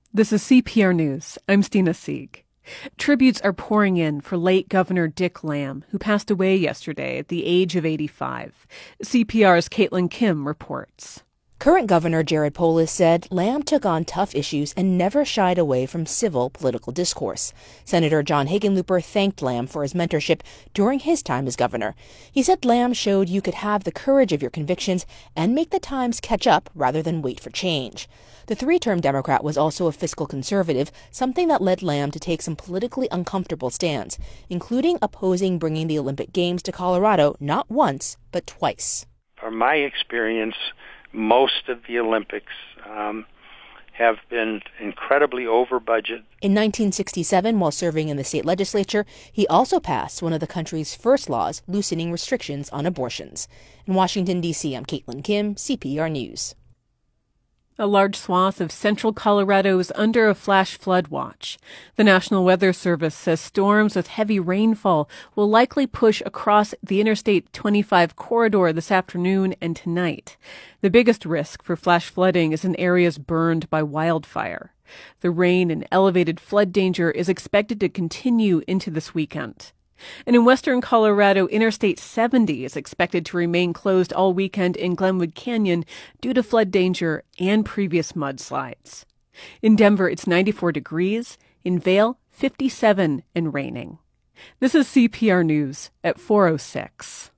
This is CPR News. I'm Stina Sieg. Tributes are pouring in for late Governor Dick Lamm, who passed away yesterday at the age of 85. CPR's Caitlin Kim reports. Current Governor Jared Polis said Lamm took on tough issues and never shied away from civil political discourse. Senator John Hickenlooper thanked Lamm for his mentorship during his time as governor. He said Lamm showed you could have the courage of your convictions and make the times catch up rather than wait for change. The three-term Democrat was also a fiscal conservative, something that led Lamm to take some politically uncomfortable stands, including opposing bringing the Olympic Games to Colorado not once, but twice. From my experience, most of the Olympics have been incredibly over budget. In 1967, while serving in the state legislature, he also passed one of the country's first laws loosening restrictions on abortions. In Washington, D.C., I'm Caitlin Kim, CPR News. A large swath of central Colorado is under a flash flood watch. The National Weather Service says storms with heavy rainfall will likely push across the Interstate 25 corridor this afternoon and tonight. The biggest risk for flash flooding is in areas burned by wildfire. The rain and elevated flood danger is expected to continue into this weekend. And in western Colorado, Interstate 70 is expected to remain closed all weekend in Glenwood Canyon due to flood danger and previous mudslides. In Denver, it's 94 degrees. In Vail, 57 and raining. This is CPR News at 4:06.